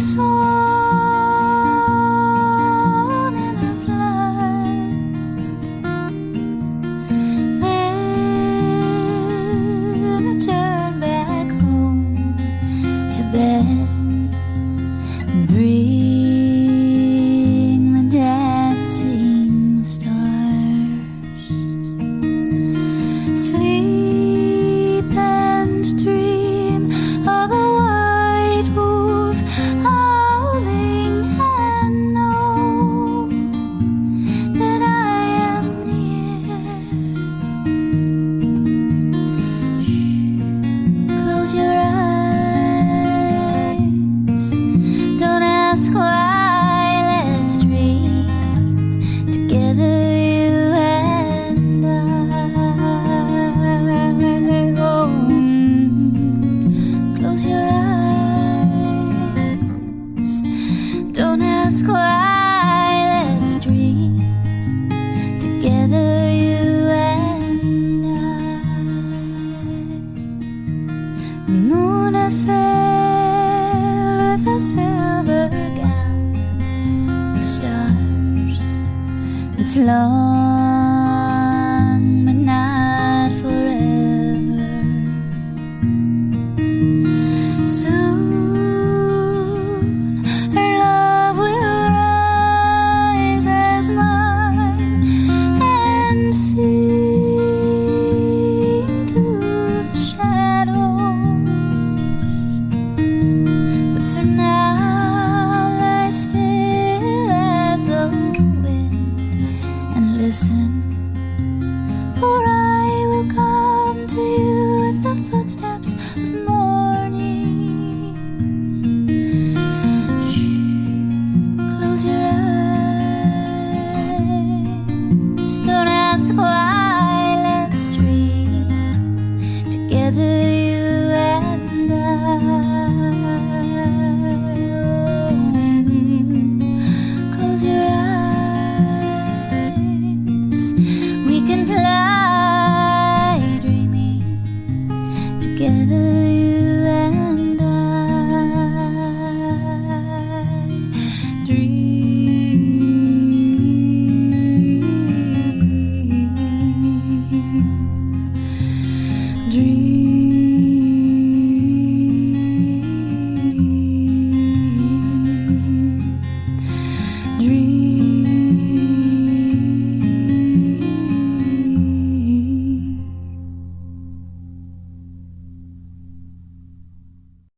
swan in a flight, then I turn back home to bed and bring the dancing stars. Sleep and dream of a white wolf howling, and know that I am near. Close your eyes, don't ask why, let's dream together, you and I. Oh, close your eyes, don't ask why, let's dream together, you and I. The moon I sail with a silver gown of stars. It's long